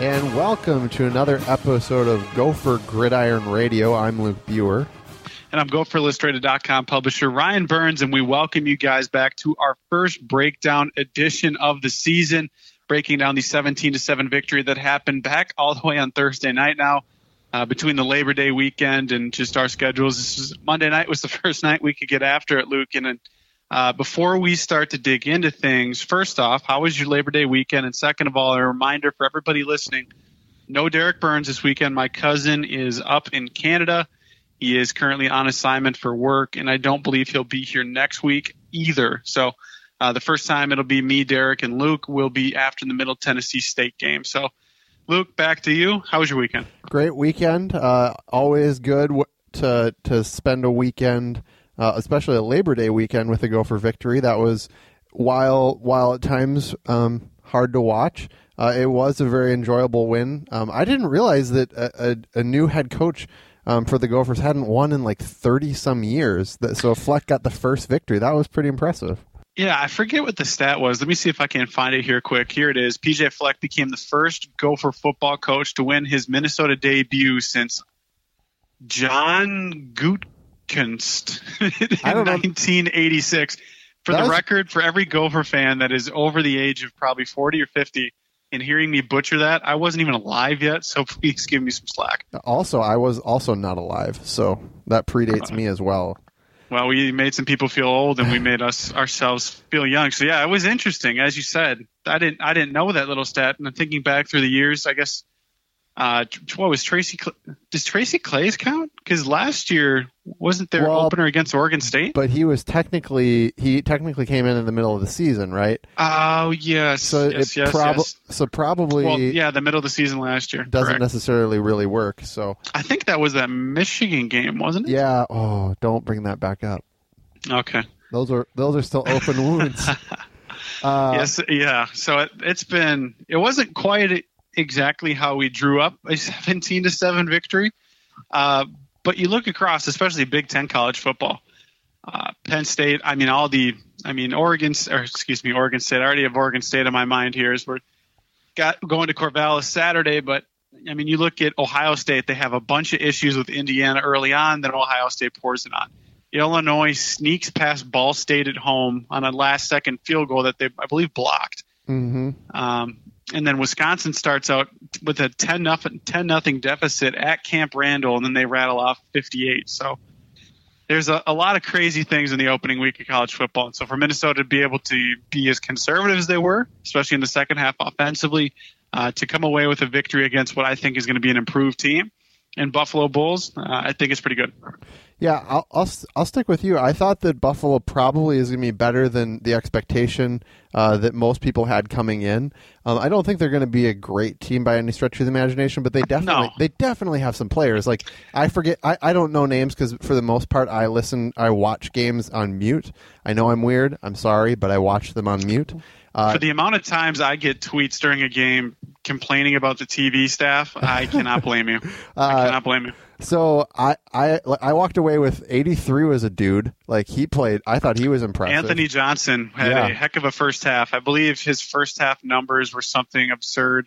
And welcome to another episode of Gopher Gridiron Radio. I'm Luke Buer. And I'm GopherIllustrated.com publisher Ryan Burns, and we welcome you guys back to our first breakdown edition of the season, breaking down the 17-7 victory that happened back all the way on Thursday night now. Between the Labor Day weekend and just our schedules, Monday night was the first night we could get after it, Luke. And before we start to dig into things, first off, how was your Labor Day weekend? And second of all, a reminder for everybody listening, no Derek Burns this weekend. My cousin is up in Canada. He is currently on assignment for work, and I don't believe he'll be here next week either. So the first time it'll be me, Derek, and Luke will be after the Middle Tennessee State game. So Luke, back to you. How was your weekend? Great weekend. Always good to spend a weekend, especially a Labor Day weekend, with a Gopher victory. That was, while at times hard to watch, it was a very enjoyable win. I didn't realize that a new head coach for the Gophers hadn't won in like 30-some years. So Fleck got the first victory. That was pretty impressive. Yeah, I forget what the stat was. Let me see if I can find it here quick. Here it is. PJ Fleck became the first Gopher football coach to win his Minnesota debut since John Gutekunst in 1986. For the record, for every Gopher fan that is over the age of probably 40 or 50 and hearing me butcher that, I wasn't even alive yet, so please give me some slack. Also, I was also not alive, so that predates me as well. Well, we made some people feel old, and we made ourselves feel young. So yeah, it was interesting, as you said. I didn't know that little stat, and I'm thinking back through the years. I guess what was Tracy? Does Tracy Claeys count? Because last year wasn't their opener against Oregon State? But he technically came in the middle of the season, right? Oh yes. So yes. So probably the middle of the season last year doesn't correct. Necessarily really work. So I think that was that Michigan game, wasn't it? Yeah. Oh, don't bring that back up. Okay. Those are still open wounds. Yes. Yeah. So it wasn't quite exactly how we drew up a 17-7 victory. But you look across, especially Big Ten college football, Penn State. Oregon State. I already have Oregon State on my mind here as we're going to Corvallis Saturday. But you look at Ohio State. They have a bunch of issues with Indiana early on. Then Ohio State pours it on. Illinois sneaks past Ball State at home on a last-second field goal that they, I believe, blocked. Mm-hmm. And then Wisconsin starts out with a 10-0 deficit at Camp Randall, and then they rattle off 58. So there's a lot of crazy things in the opening week of college football. And so for Minnesota to be able to be as conservative as they were, especially in the second half offensively, to come away with a victory against what I think is going to be an improved team and Buffalo Bulls, I think it's pretty good. Yeah, I'll stick with you. I thought that Buffalo probably is going to be better than the expectation that most people had coming in. I don't think they're going to be a great team by any stretch of the imagination, but they definitely have some players. Like I forget, I don't know names because for the most part I watch games on mute. I know I'm weird. I'm sorry, but I watch them on mute. For the amount of times I get tweets during a game complaining about the TV staff, I cannot blame you. I cannot blame you. So I walked away with 83 was a dude. Like he played. I thought he was impressive. Anthony Johnson had a heck of a first half. I believe his first half numbers were something absurd.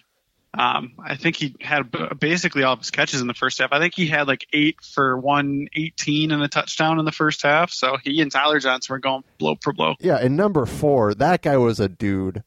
I think he had basically all of his catches in the first half. I think he had like 8 for 118 and a touchdown in the first half. So he and Tyler Johnson were going blow for blow. Yeah, and number 4, that guy was a dude.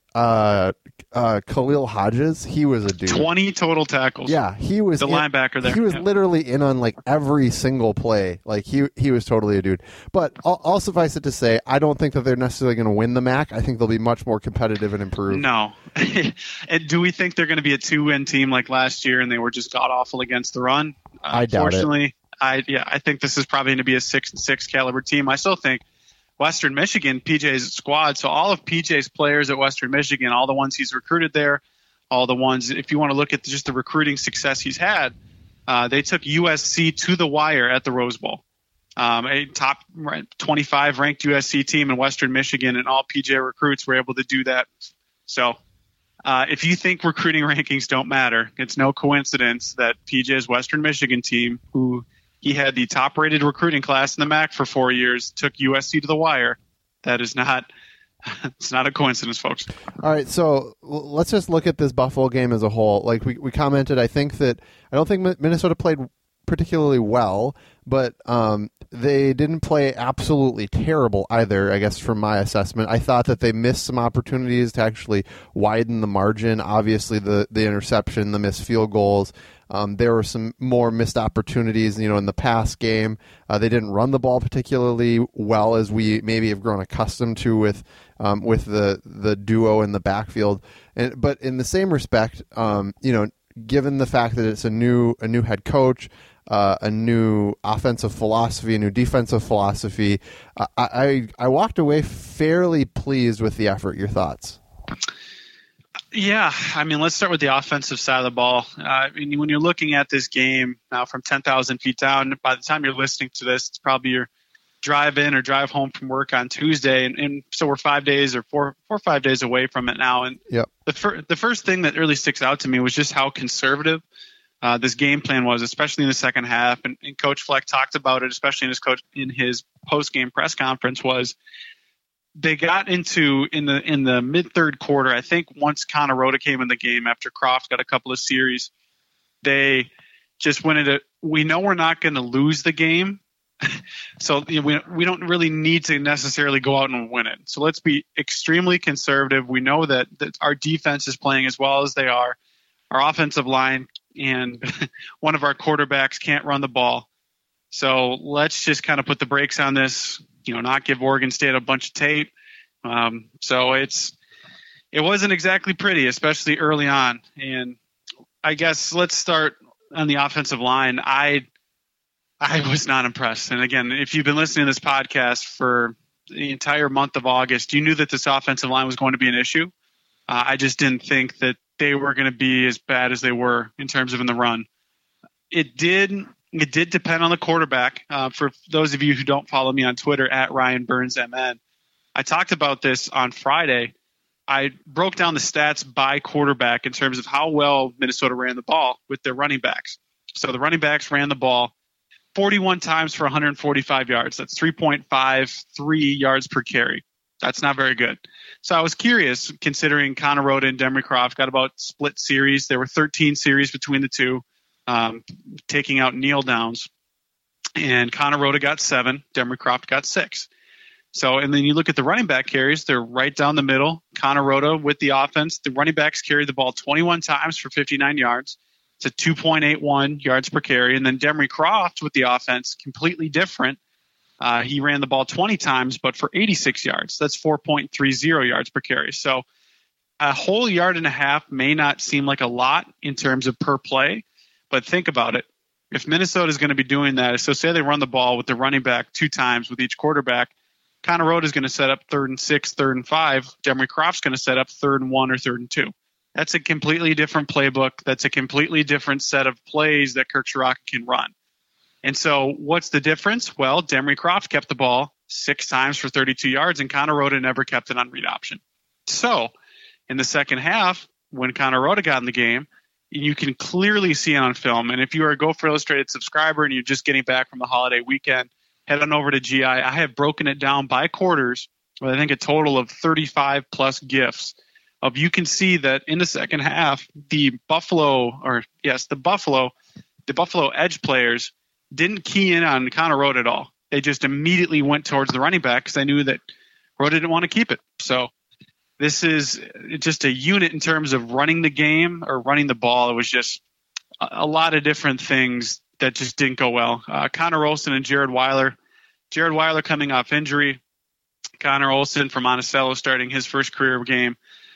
Khalil Hodges, he was a dude. 20 total tackles. Yeah, he was the linebacker there. He was literally in on like every single play. Like he was totally a dude. But I'll suffice it to say, I don't think that they're necessarily going to win the MAC. I think they'll be much more competitive and improved. No. And do we think they're going to be a 2-win team like last year and they were just god awful against the run? I doubt it. I think this is probably going to be a 6-6 caliber team. I still think Western Michigan, PJ's squad, so all of PJ's players at Western Michigan, all the ones he's recruited there, all the ones, if you want to look at just the recruiting success he's had, they took USC to the wire at the Rose Bowl. A top 25 ranked USC team in Western Michigan, and all PJ recruits were able to do that. So if you think recruiting rankings don't matter, it's no coincidence that PJ's Western Michigan team, who he had the top-rated recruiting class in the MAC for 4 years, took USC to the wire. That is not It's not a coincidence, folks. All right, so let's just look at this Buffalo game as a whole. Like we commented, I don't think Minnesota played particularly well, but they didn't play absolutely terrible either, I guess, from my assessment. I thought that they missed some opportunities to actually widen the margin. Obviously, the interception, the missed field goals. There were some more missed opportunities, in the past game. They didn't run the ball particularly well, as we maybe have grown accustomed to with the duo in the backfield. But in the same respect, given the fact that it's a new head coach, a new offensive philosophy, a new defensive philosophy, I walked away fairly pleased with the effort. Your thoughts? Yeah, let's start with the offensive side of the ball. When you're looking at this game now from 10,000 feet down, by the time you're listening to this, it's probably your drive in or drive home from work on Tuesday. And so we're 5 days or 4 or 5 days away from it now. And yep. The first thing that really sticks out to me was just how conservative this game plan was, especially in the second half. And Coach Fleck talked about it, especially in his post-game press conference, was they got into in the mid-third quarter. I think once Connor Rhoda came in the game after Croft got a couple of series, they just went into, we know we're not going to lose the game, so we don't really need to necessarily go out and win it. So let's be extremely conservative. We know that our defense is playing as well as they are. Our offensive line and one of our quarterbacks can't run the ball. So let's just kind of put the brakes on this, not give Oregon State a bunch of tape. So it wasn't exactly pretty, especially early on. And I guess let's start on the offensive line. I was not impressed. And again, if you've been listening to this podcast for the entire month of August, you knew that this offensive line was going to be an issue. I just didn't think that they were going to be as bad as they were in terms of in the run. It did depend on the quarterback. For those of you who don't follow me on Twitter, at Ryan Burns MN, I talked about this on Friday. I broke down the stats by quarterback in terms of how well Minnesota ran the ball with their running backs. So the running backs ran the ball 41 times for 145 yards. That's 3.53 yards per carry. That's not very good. So I was curious, considering Connor Rhoda and Demry Croft got about split series. There were 13 series between the two, taking out kneel downs. And Connor Rhoda got 7, Demry Croft got 6. So, and then you look at the running back carries, they're right down the middle. Connor Rhoda with the offense, the running backs carried the ball 21 times for 59 yards. It's a 2.81 yards per carry. And then Demry Croft with the offense, completely different. He ran the ball 20 times, but for 86 yards. That's 4.30 yards per carry. So a whole yard and a half may not seem like a lot in terms of per play, but think about it. If Minnesota is going to be doing that, so say they run the ball with the running back 2 times with each quarterback, Connor Rhoda is going to set up 3rd and 6, 3rd and 5. Demry Croft's going to set up 3rd and 1 or 3rd and 2. That's a completely different playbook. That's a completely different set of plays that Kirk Ciarrocca can run. And so what's the difference? Well, Demry Croft kept the ball 6 times for 32 yards, and Connor Rhoda never kept it on read option. So in the second half, when Connor Rhoda got in the game, you can clearly see it on film. And if you are a Gopher Illustrated subscriber and you're just getting back from the holiday weekend, head on over to GI. I have broken it down by quarters with, I think, a total of 35-plus GIFs. You can see that in the second half, the Buffalo edge players didn't key in on Connor Rhoda at all. They just immediately went towards the running back because they knew that Rhoda didn't want to keep it. So this is just a unit in terms of running the game or running the ball. It was just a lot of different things that just didn't go well. Connor Olson and Jared Weiler. Jared Weiler coming off injury. Connor Olson from Monticello starting his first career game.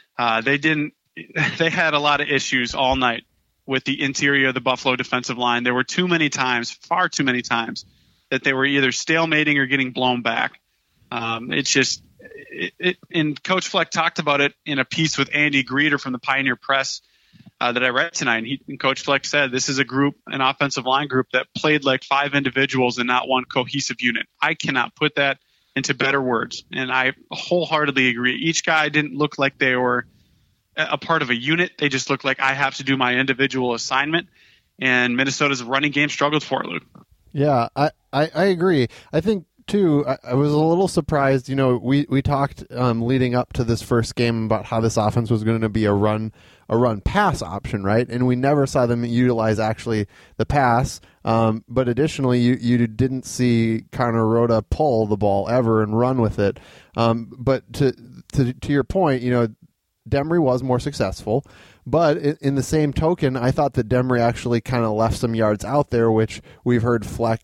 They had a lot of issues all night with the interior of the Buffalo defensive line. There were far too many times, that they were either stalemating or getting blown back. And Coach Fleck talked about it in a piece with Andy Greeter from the Pioneer Press that I read tonight. And Coach Fleck said this is an offensive line group that played like 5 individuals and not one cohesive unit. I cannot put that into better words, and I wholeheartedly agree. Each guy didn't look like they were a part of a unit. They just looked like I have to do my individual assignment, and Minnesota's running game struggled for it, Luke. Yeah, I agree. I think too, I was a little surprised. You know, we talked leading up to this first game about how this offense was going to be a run pass option, right? And we never saw them utilize actually the pass. But additionally, you didn't see Connor Rhoda pull the ball ever and run with it. But to your point, you know, Demery was more successful. But in the same token, I thought that Demery actually kind of left some yards out there, which we've heard Fleck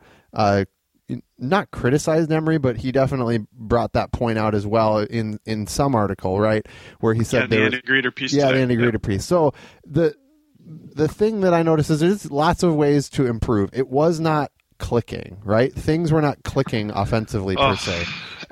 not criticize Demery, but he definitely brought that point out as well in some article, right, where he said the Andy Greeter piece. Yeah, the Andy Greeter piece. So the thing that I noticed is there's lots of ways to improve. It was not clicking, right? Things were not clicking offensively per se.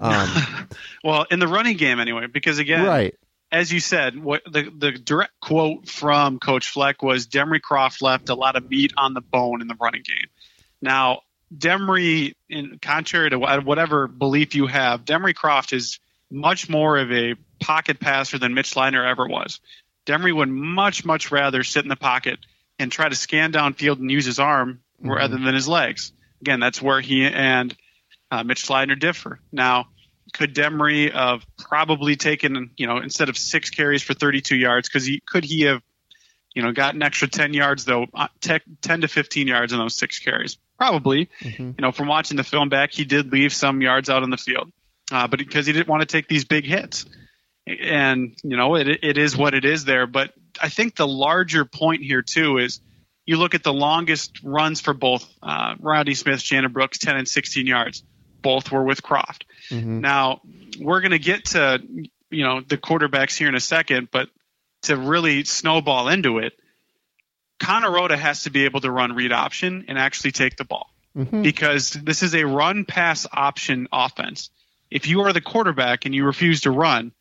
Well, in the running game anyway, because again, right. As you said, what the direct quote from Coach Fleck was Demery Croft left a lot of meat on the bone in the running game. Now, Demery, in contrary to whatever belief you have, Demery Croft is much more of a pocket passer than Mitch Leidner ever was. Demery would much, much rather sit in the pocket and try to scan downfield and use his arm rather than his legs. Again, that's where he and Mitch Leidner differ. Now, could Demery have probably taken, you know, instead of 6 carries for 32 yards, could he have, you know, got an extra 10 yards, though, 10 to 15 yards in those 6 carries? Probably. You know, from watching the film back, he did leave some yards out on the field, but because he didn't want to take these big hits. And, you know, it is what it is there. But I think the larger point here, too, is you look at the longest runs for both Rodney Smith, Shannon Brooks, 10 and 16 yards. Both were with Croft. Now, we're going to get to, you know, the quarterbacks here in a second, but to really snowball into it, Connor Rhoda has to be able to run read option and actually take the ball because this is a run pass option offense. If you are the quarterback and you refuse to run,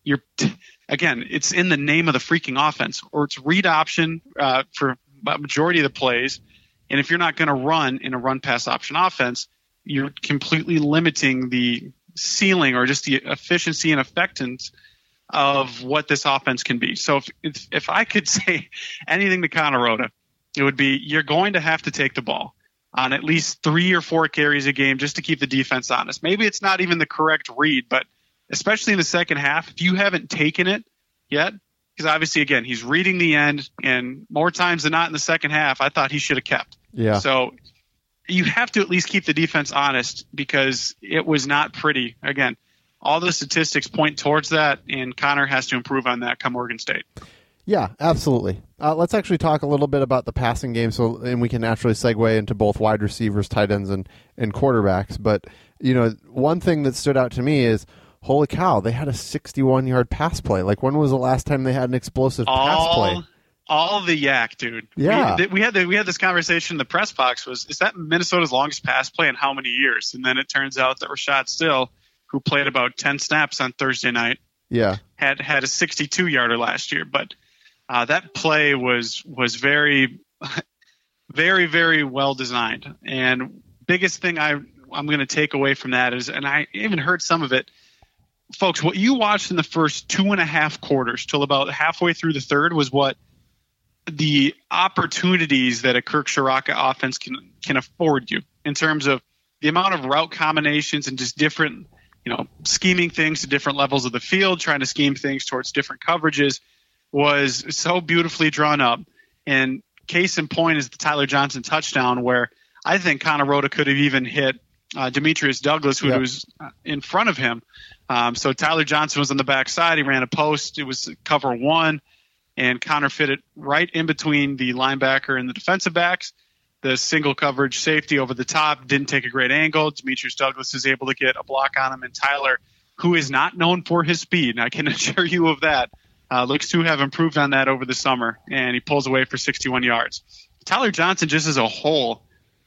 again, it's in the name of the freaking offense, or it's read option for a majority of the plays. And if you're not going to run in a run pass option offense, you're completely limiting the ceiling or just the efficiency and effectiveness of what this offense can be. So if I could say anything to Connor Rhoda, it would be you're going to have to take the ball on at least 3 or 4 carries a game just to keep the defense honest. Maybe it's not even the correct read, but especially in the second half, if you haven't taken it yet, because obviously, again, he's reading the end, and more times than not in the second half, I thought he should have kept. Yeah. So you have to at least keep the defense honest because it was not pretty. Again, all the statistics point towards that, and Connor has to improve on that come Oregon State. Yeah, absolutely. Let's actually talk a little bit about the passing game, and we can naturally segue into both wide receivers, tight ends, and quarterbacks. But, you know, one thing that stood out to me is, holy cow, they had a 61-yard pass play. Like, when was the last time they had an explosive pass play? All the yak, dude. Yeah. We had this conversation in the press box. Is that Minnesota's longest pass play in how many years? And then it turns out that Rashad Still, who played about 10 snaps on Thursday night, had a 62-yarder last year. But that play was very, very, very well designed. And biggest thing I'm going to take away from that is, and I even heard some of it, folks, what you watched in the first 2.5 quarters till about halfway through the third was what the opportunities that a Kirk Ciarrocca offense can afford you in terms of the amount of route combinations and just different, you know, scheming things to different levels of the field, trying to scheme things towards different coverages was so beautifully drawn up. And case in point is the Tyler Johnson touchdown, where I think Connor Rhoda could have even hit Demetrius Douglas, who was in front of him. So Tyler Johnson was on the backside. He ran a post. It was cover one, and Connor fit it right in between the linebacker and the defensive backs. The single coverage safety over the top didn't take a great angle. Demetrius Douglas is able to get a block on him, and Tyler, who is not known for his speed, and I can assure you of that, looks to have improved on that over the summer, and he pulls away for 61 yards. Tyler Johnson, just as a whole,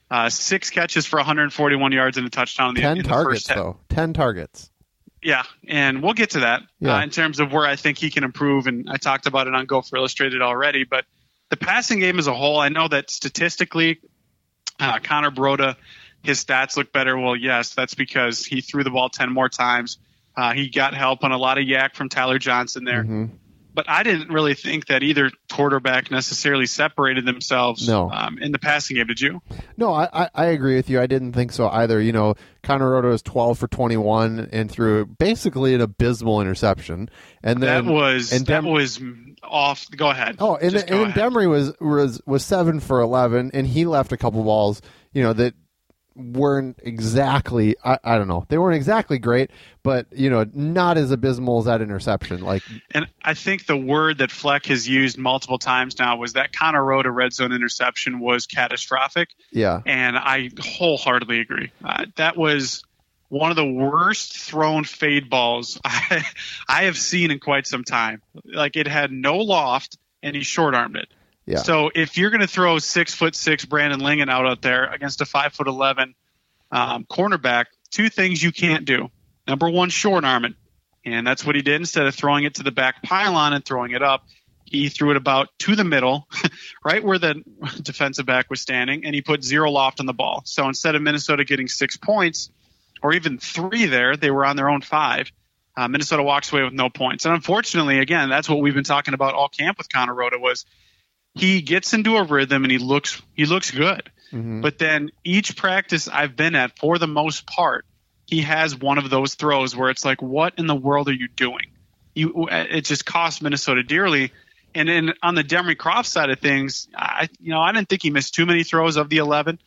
6 catches for 141 yards and a touchdown in the targets, first half. though. 10 targets. Yeah, and we'll get to that in terms of where I think he can improve, and I talked about it on Gopher Illustrated already. But the passing game as a whole, I know that statistically, Connor Rhoda, his stats look better. Well, yes, that's because he threw the ball 10 more times. He got help on a lot of yak from Tyler Johnson there. But I didn't really think that either quarterback necessarily separated themselves in the passing game. Did you? No, I agree with you. I didn't think so either. Connor Rhoda was 12 for 21 and threw basically an abysmal interception. And then that was off. Go ahead. Oh, and Demery was 7 for 11, and he left a couple balls, that weren't exactly, I don't know, they weren't exactly great, but not as abysmal as that interception. And I think the word that Fleck has used multiple times now was that Connor Rhoda red zone interception was catastrophic. Yeah, and I wholeheartedly agree. That was one of the worst thrown fade balls I have seen in quite some time. It had no loft, and he short armed it. Yeah. So if you're going to throw 6'6" Brandon Lingen out there against a 5'11" cornerback, two things you can't do. Number one, short arm it, and that's what he did. Instead of throwing it to the back pylon and throwing it up, he threw it about to the middle, right where the defensive back was standing, and he put 0 loft on the ball. So instead of Minnesota getting 6 points or even 3 there, they were on their own 5. Minnesota walks away with no points. And unfortunately, again, that's what we've been talking about all camp with Connor Rhoda was he gets into a rhythm and he looks good. Mm-hmm. But then each practice I've been at, for the most part, he has one of those throws where it's like, what in the world are you doing? It just cost Minnesota dearly. And then on the Demery Croft side of things, I didn't think he missed too many throws of the 11.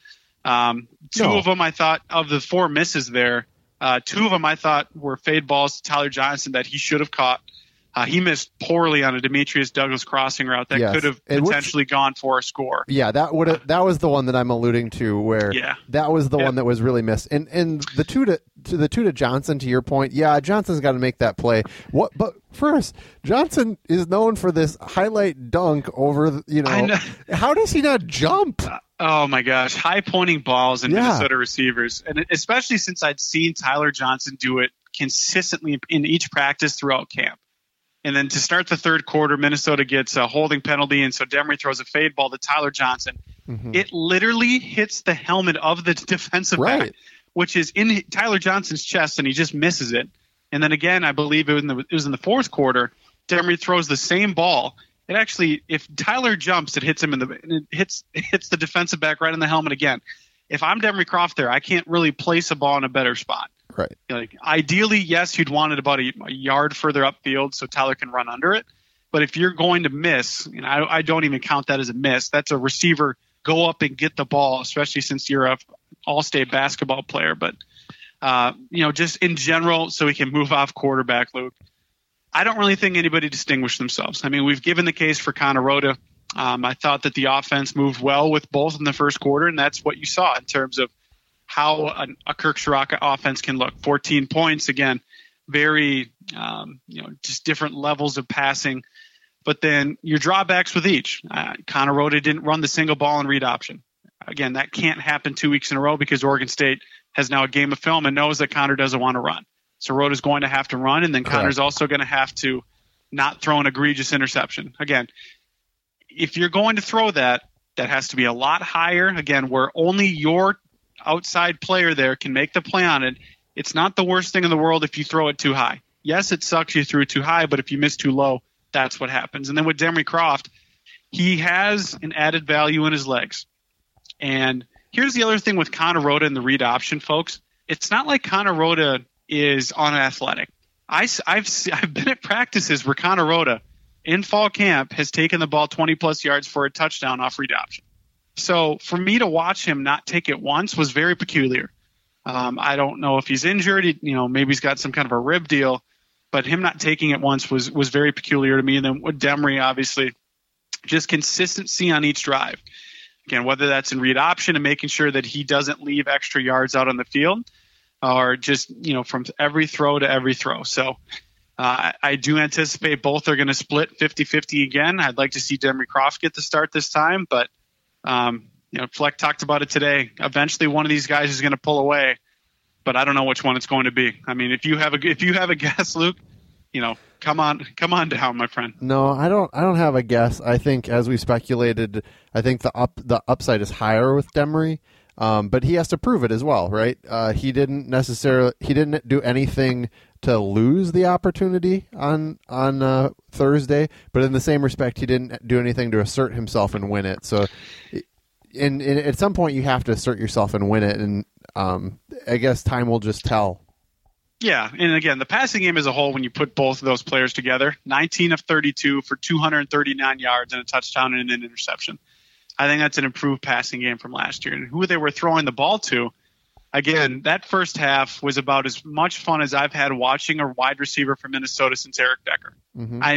Two of them I thought, of the 4 misses there, 2 of them I thought were fade balls to Tyler Johnson that he should have caught. He missed poorly on a Demetrius Douglas crossing route that could have potentially gone for a score. Yeah, that was the one that I'm alluding to, where that was the one that was really missed. And the two to Johnson, to your point, Johnson's got to make that play. But first, Johnson is known for this highlight dunk over. How does he not jump? Oh my gosh, high pointing balls and Minnesota receivers, and especially since I'd seen Tyler Johnson do it consistently in each practice throughout camp. And then to start the third quarter, Minnesota gets a holding penalty, and so Demery throws a fade ball to Tyler Johnson. Mm-hmm. It literally hits the helmet of the defensive back, which is in Tyler Johnson's chest, and he just misses it. And then again, I believe it was in the fourth quarter, Demery throws the same ball. It actually, if Tyler jumps, it hits him it hits the defensive back right in the helmet again. If I'm Demery Croft there, I can't really place a ball in a better spot. Right. Ideally, yes, you'd want it about a yard further upfield so Tyler can run under it. But if you're going to miss, I don't even count that as a miss. That's a receiver go up and get the ball, especially since you're a all-state basketball player. But just in general, so we can move off quarterback, Luke. I don't really think anybody distinguished themselves. I mean, we've given the case for Connor Rhoda. I thought that the offense moved well with both in the first quarter, and that's what you saw in terms of how a Kirk Ciarrocca offense can look. 14 points, again, very, just different levels of passing. But then your drawbacks with each. Connor Rhoda didn't run the single ball and read option. Again, that can't happen 2 weeks in a row because Oregon State has now a game of film and knows that Connor doesn't want to run. So Rhoda's going to have to run, and then Connor's also going to have to not throw an egregious interception. Again, if you're going to throw that has to be a lot higher, again, where only your outside player there can make the play on it. It's not the worst thing in the world if you throw it too high. Yes, it sucks you threw it too high, but if you miss too low, that's what happens. And then with Demery Croft, he has an added value in his legs. And here's the other thing with Connor Rhoda and the read option, folks. It's not like Connor Rhoda is unathletic. I've been at practices where Connor Rhoda in fall camp has taken the ball 20-plus yards for a touchdown off read option. So for me to watch him not take it once was very peculiar. I don't know if he's injured. Maybe he's got some kind of a rib deal, but him not taking it once was very peculiar to me. And then with Demery, obviously, just consistency on each drive. Again, whether that's in read option and making sure that he doesn't leave extra yards out on the field, or just from every throw to every throw. So I do anticipate both are going to split 50-50 again. I'd like to see Demery Croft get the start this time, but Fleck talked about it today. Eventually, one of these guys is going to pull away, but I don't know which one it's going to be. I mean, if you have a guess, Luke, come on down, my friend. No, I don't have a guess. I think, as we speculated, I think the upside is higher with Demery. But he has to prove it as well, right? He didn't do anything to lose the opportunity on Thursday, but in the same respect, he didn't do anything to assert himself and win it. So, at some point, you have to assert yourself and win it, and I guess time will just tell. Yeah, and again, the passing game as a whole, when you put both of those players together, 19 of 32 for 239 yards and a touchdown and an interception. I think that's an improved passing game from last year. And who they were throwing the ball to, again, that first half was about as much fun as I've had watching a wide receiver from Minnesota since Eric Decker. Mm-hmm. I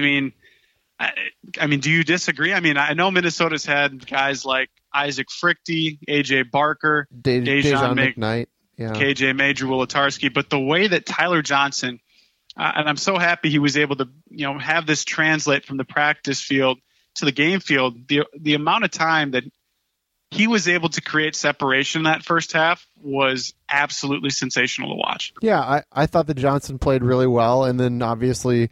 mean, do you disagree? I mean, I know Minnesota's had guys like Isaac Frichte, A.J. Barker, Dejon McKnight. Yeah. KJ Major, Wolatarski, but the way that Tyler Johnson, and I'm so happy he was able to, have this translate from the practice field to the game field. The amount of time that he was able to create separation in that first half was absolutely sensational to watch. Yeah, I thought that Johnson played really well, and then obviously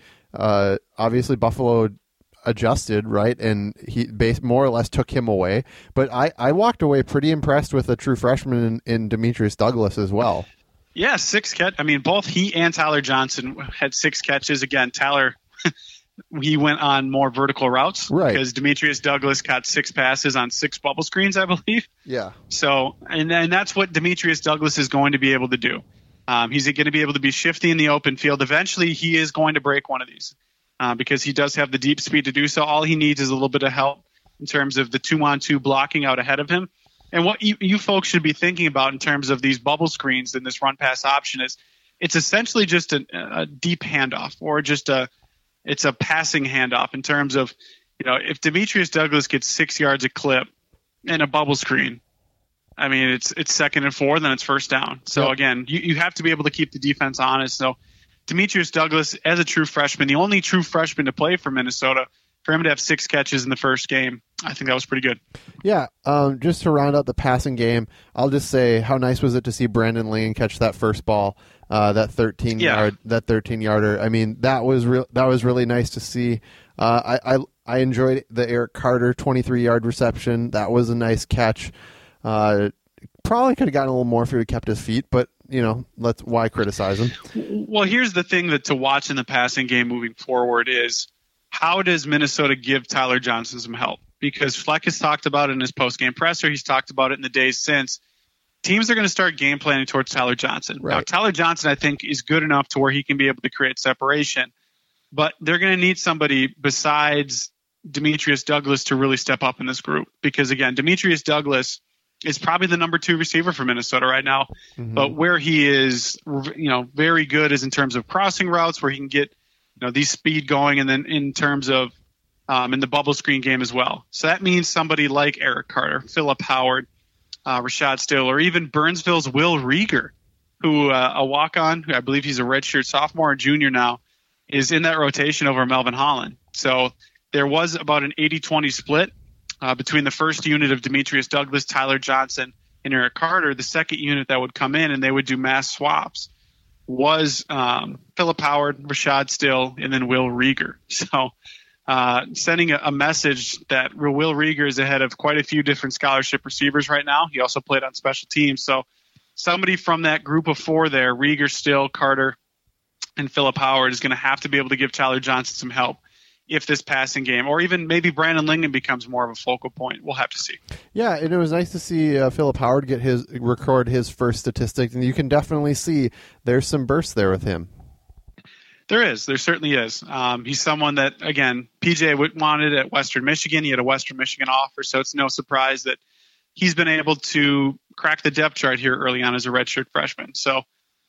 Buffalo adjusted, right, and he more or less took him away. But I walked away pretty impressed with a true freshman in Demetrius Douglas as well. Yeah, 6 catch. I mean, both he and Tyler Johnson had 6 catches. Again, Tyler, he went on more vertical routes, right? Because Demetrius Douglas caught 6 passes on 6 bubble screens, I believe. Yeah. So, and that's what Demetrius Douglas is going to be able to do. He's going to be able to be shifty in the open field. Eventually, he is going to break one of these. Because he does have the deep speed to do so. All he needs is a little bit of help in terms of the 2-on-2 blocking out ahead of him. And what you folks should be thinking about in terms of these bubble screens and this run pass option is it's essentially just a deep handoff, or it's a passing handoff in terms of, if Demetrius Douglas gets 6 yards a clip in a bubble screen, I mean, it's 2nd and 4, then it's first down. So again, you have to be able to keep the defense honest. So Demetrius Douglas, as a true freshman, the only true freshman to play for Minnesota, for him to have 6 catches in the first game, I think that was pretty good. Yeah, just to round out the passing game, I'll just say how nice was it to see Brandon Ling catch that first ball, that 13-yarder. I mean, that was really nice to see. I enjoyed the Eric Carter 23-yard reception. That was a nice catch. Probably could have gotten a little more if he would have kept his feet, but why criticize him? Well, here's the thing that to watch in the passing game moving forward is how does Minnesota give Tyler Johnson some help? Because Fleck has talked about it in his post-game presser. He's talked about it in the days since. Teams are going to start game planning towards Tyler Johnson. Right. Now, Tyler Johnson, I think, is good enough to where he can be able to create separation. But they're going to need somebody besides Demetrius Douglas to really step up in this group. Because, again, Demetrius Douglas is probably the number 2 receiver for Minnesota right now. Mm-hmm. But where he is, very good is in terms of crossing routes, where he can get, these speed going, and then in terms of in the bubble screen game as well. So that means somebody like Eric Carter, Philip Howard, Rashad Still, or even Burnsville's Will Rieger, who a walk-on, who I believe he's a redshirt sophomore or junior now, is in that rotation over Melvin Holland. So there was about an 80-20 split between the first unit of Demetrius Douglas, Tyler Johnson, and Eric Carter. The second unit that would come in and they would do mass swaps was Philip Howard, Rashad Still, and then Will Rieger. So sending a message that Will Rieger is ahead of quite a few different scholarship receivers right now. He also played on special teams. So somebody from that group of 4 there, Rieger, Still, Carter, and Philip Howard, is going to have to be able to give Tyler Johnson some help if this passing game, or even maybe Brandon Lingen becomes more of a focal point. We'll have to see. Yeah, and it was nice to see Philip Howard record his first statistic, and you can definitely see there's some burst there with him. There certainly is. He's someone that, again, PJ wanted at Western Michigan. He had a Western Michigan offer, so it's no surprise that he's been able to crack the depth chart here early on as a redshirt freshman. So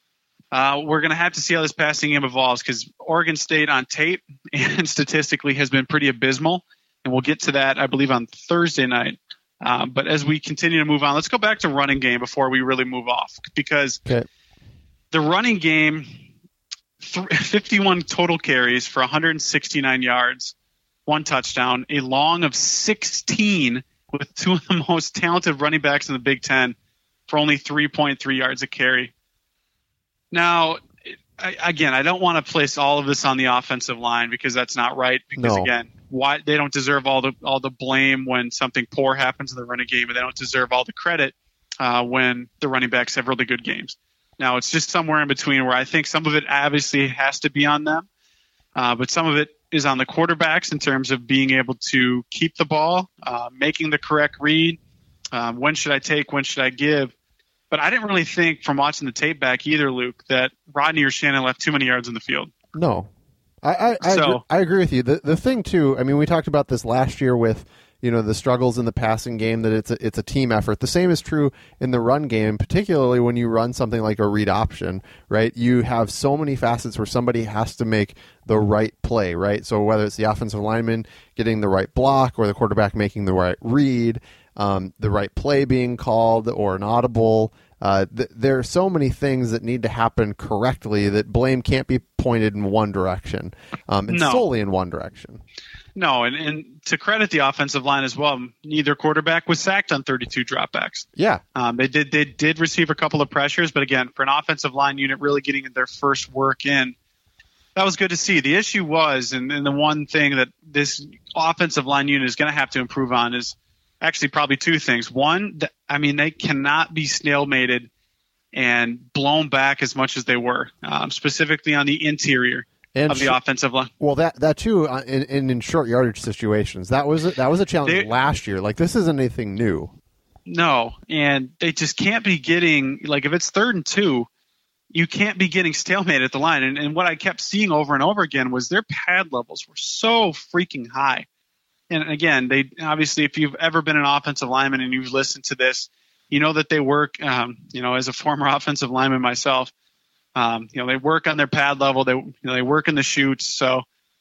we're going to have to see how this passing game evolves, because Oregon State on tape and statistically has been pretty abysmal, and we'll get to that, I believe, on Thursday night. But as we continue to move on, let's go back to running game before we really move off, because the running game, 51 total carries for 169 yards, 1 touchdown, a long of 16 with 2 of the most talented running backs in the Big Ten for only 3.3 yards a carry. Now, I don't want to place all of this on the offensive line, because that's not right. Because again, why they don't deserve all the blame when something poor happens in the running game, and they don't deserve all the credit when the running backs have really good games. Now, it's just somewhere in between where I think some of it obviously has to be on them, but some of it is on the quarterbacks in terms of being able to keep the ball, making the correct read. When should I take? When should I give? But I didn't really think from watching the tape back either, Luke, that Rodney or Shannon left too many yards in the field. No. I agree with you. The thing, too, I mean, we talked about this last year with, the struggles in the passing game, that it's a team effort. The same is true in the run game, particularly when you run something like a read option, right? You have so many facets where somebody has to make the right play, right? So whether it's the offensive lineman getting the right block or the quarterback making the right read, the right play being called or an audible, there are so many things that need to happen correctly that blame can't be pointed in one direction, and solely in one direction. No, and to credit the offensive line as well, neither quarterback was sacked on 32 dropbacks. Yeah. They did receive a couple of pressures, but again, for an offensive line unit really getting their first work in, that was good to see. The issue was, and the one thing that this offensive line unit is going to have to improve on is actually probably two things. One, they cannot be snail-mated and blown back as much as they were, specifically on the interior of the offensive line. Well, that too, in short yardage situations, that was a challenge last year. Like, this isn't anything new. No, and they just can't be getting, like, if it's 3rd and 2, you can't be getting stalemate at the line. And what I kept seeing over and over again was their pad levels were so freaking high. And again, they obviously, if you've ever been an offensive lineman and you've listened to this, you know that they work, as a former offensive lineman myself, they work on their pad level. They work in the chutes. So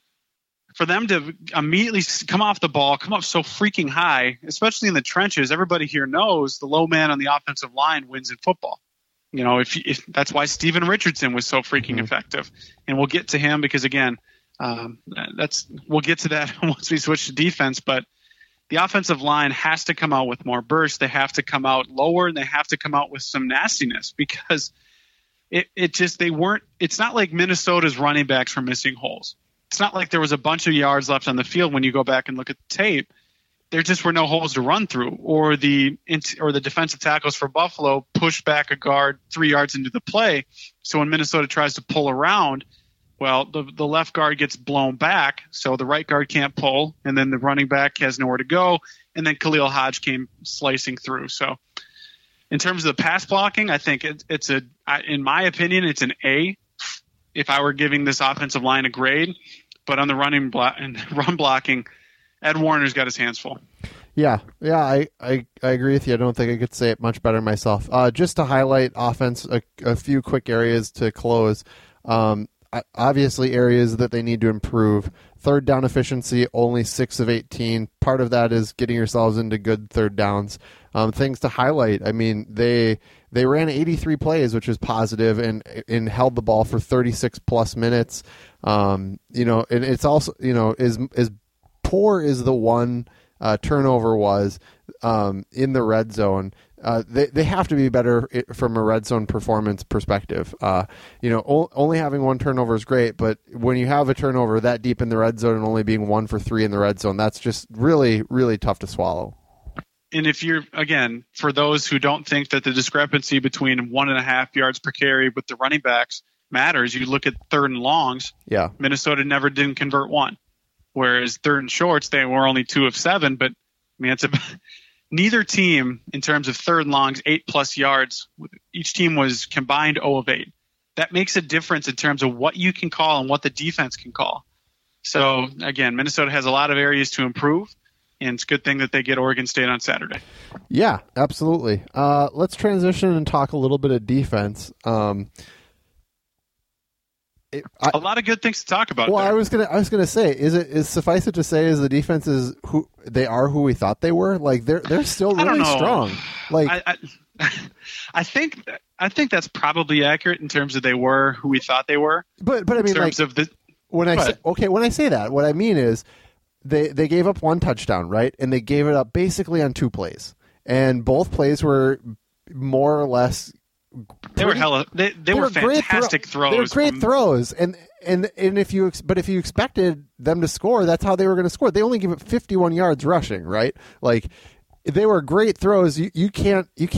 for them to immediately come off the ball, come up so freaking high, especially in the trenches, everybody here knows the low man on the offensive line wins in football. If that's why Steven Richardson was so freaking effective. And we'll get to him because, again, we'll get to that once we switch to defense. But the offensive line has to come out with more burst. They have to come out lower, and they have to come out with some nastiness because it's not like Minnesota's running backs were missing holes. It's not like there was a bunch of yards left on the field when you go back and look at the tape. There just were no holes to run through, or the defensive tackles for Buffalo pushed back a guard 3 yards into the play. So when Minnesota tries to pull around, well, the left guard gets blown back, so the right guard can't pull, and then the running back has nowhere to go, and then Khalil Hodge came slicing through. So in terms of the pass blocking, I think in my opinion, it's an A if I were giving this offensive line a grade. But on the run blocking, Ed Warner's got his hands full. Yeah, I agree with you. I don't think I could say it much better myself. Just to highlight offense, a few quick areas to close. Obviously, areas that they need to improve. 3rd down efficiency, only 6 of 18. Part of that is getting yourselves into good 3rd downs. Things to highlight. I mean, they ran 83 plays, which is positive, and held the ball for 36 plus minutes. And it's also, as poor as the one turnover was in the red zone, they have to be better from a red zone performance perspective. Only having one turnover is great, but when you have a turnover that deep in the red zone and only being 1 for 3 in the red zone, that's just really, really tough to swallow. And if you're, again, for those who don't think that the discrepancy between 1.5 yards per carry with the running backs matters, you look at 3rd and longs. Yeah. Minnesota never didn't convert one. Whereas 3rd and shorts, they were only 2 of 7. But, I mean, neither team, in terms of 3rd and longs, 8+ yards, each team was combined 0 of 8. That makes a difference in terms of what you can call and what the defense can call. So, again, Minnesota has a lot of areas to improve. And it's a good thing that they get Oregon State on Saturday. Yeah, absolutely. Let's transition and talk a little bit of defense. A lot of good things to talk about. Well, there. I was gonna say, is suffice it to say, is the defense is who we thought they were? Like they're still really strong. Like I think that's probably accurate in terms of they were who we thought they were. But I mean, when I say that, what I mean is. They gave up 1 touchdown, right? And they gave it up basically on 2 plays. And both plays were more or less they were fantastic throws. They were great throws. And if you expected them to score, that's how they were going to score. They only gave up 51 yards rushing, right? Like they were great throws. You can't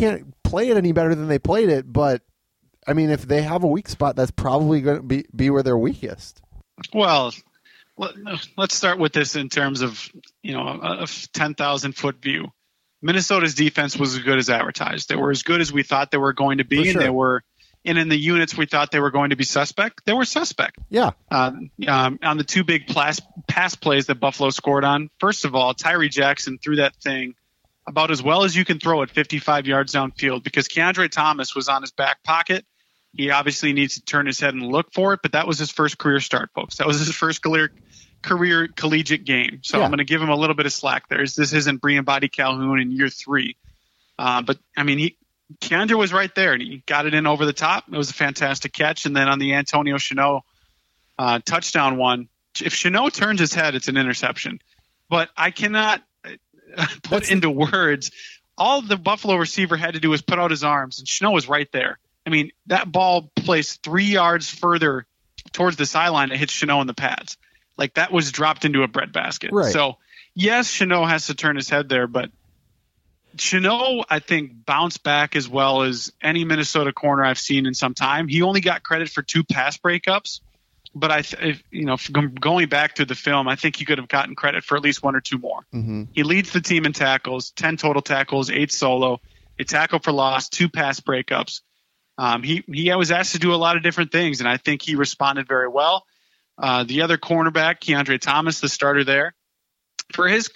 play it any better than they played it, but I mean, if they have a weak spot, that's probably going to be where they're weakest. Well, let's start with this in terms of, a 10,000-foot view. Minnesota's defense was as good as advertised. They were as good as we thought they were going to be, sure. And in the units we thought they were going to be suspect, they were suspect. Yeah. On the two big pass plays that Buffalo scored on, first of all, Tyree Jackson threw that thing about as well as you can throw it 55 yards downfield because Keandre Thomas was on his back pocket. He obviously needs to turn his head and look for it, but that was his first career start, folks. That was his first career collegiate game. So I'm going to give him a little bit of slack there. This isn't Brian Body Calhoun in year 3. But, I mean, Keandre was right there, and he got it in over the top. It was a fantastic catch. And then on the Antonio Chenot touchdown one, if Chenot turns his head, it's an interception. But I cannot put into words. All the Buffalo receiver had to do was put out his arms, and Chenot was right there. I mean, that ball placed 3 yards further towards the sideline. It hit Chenot in the pads. Like, that was dropped into a breadbasket. Right. So, yes, Chenot has to turn his head there, but Chenot, I think, bounced back as well as any Minnesota corner I've seen in some time. He only got credit for 2 pass breakups, but going back to the film, I think he could have gotten credit for at least 1 or 2 more. Mm-hmm. He leads the team in tackles, 10 total tackles, 8 solo, a tackle for loss, 2 pass breakups. He was asked to do a lot of different things, and I think he responded very well. The other cornerback, Keandre Thomas, the starter there, for his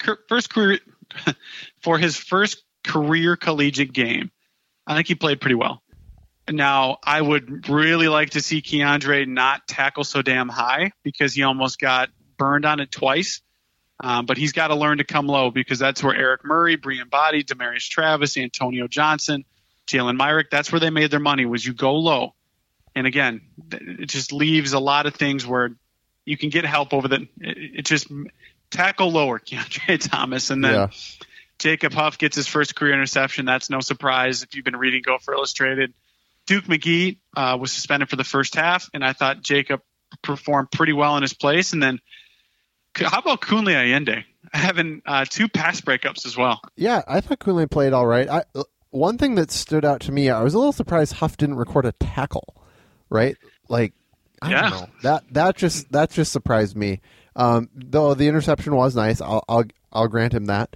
first career collegiate game, I think he played pretty well. Now, I would really like to see Keandre not tackle so damn high because he almost got burned on it twice. But he's got to learn to come low because that's where Eric Murray, Brian Body, Demarius Travis, Antonio Johnson, Jalen Myrick, that's where they made their money, was you go low. And again, it just leaves a lot of things where you can get help over that. It just tackle lower, Keandre Thomas. And then Jacob Huff gets his first career interception. That's no surprise if you've been reading Gopher Illustrated. Duke McGee was suspended for the first half, and I thought Jacob performed pretty well in his place. And then how about Kunle Allende having 2 pass breakups as well? Yeah, I thought Kunle played all right. One thing that stood out to me, I was a little surprised Huff didn't record a tackle, right? Like, I don't know. That just surprised me. Though the interception was nice, I'll grant him that.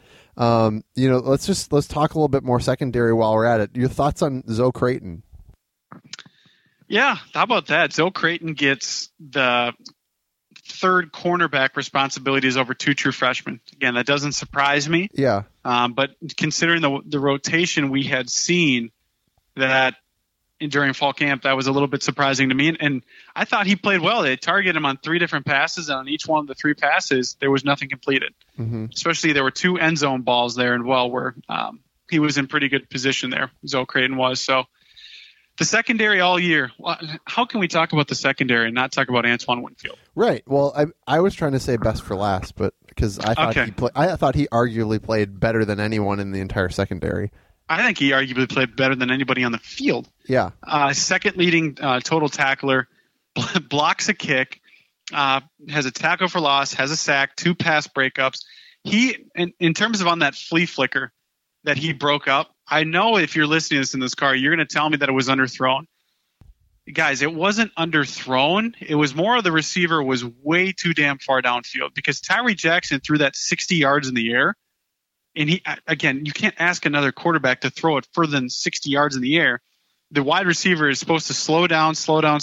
Let's talk a little bit more secondary while we're at it. Your thoughts on Zoe Creighton? Yeah, how about that? Zoe Creighton gets the third cornerback responsibilities over 2 true freshmen. Again, that doesn't surprise me. Yeah. But considering the rotation we had seen that during fall camp, that was a little bit surprising to me. And I thought he played well. They targeted him on 3 different passes, and on each one of the 3 passes, there was nothing completed. Mm-hmm. Especially there were 2 end zone balls there, and where he was in pretty good position there. Zoe Creighton was. So the secondary all year. Well, how can we talk about the secondary and not talk about Antoine Winfield? Right. Well, I was trying to say best for last, but because I thought I thought he arguably played better than anyone in the entire secondary. I think he arguably played better than anybody on the field. Yeah. Second leading total tackler, blocks a kick, has a tackle for loss, has a sack, 2 pass breakups. He, in terms of on that flea flicker that he broke up, I know if you're listening to this in this car, you're going to tell me that it was underthrown. Guys, it wasn't underthrown. It was more of the receiver was way too damn far downfield because Tyree Jackson threw that 60 yards in the air. And you can't ask another quarterback to throw it further than 60 yards in the air. The wide receiver is supposed to slow down.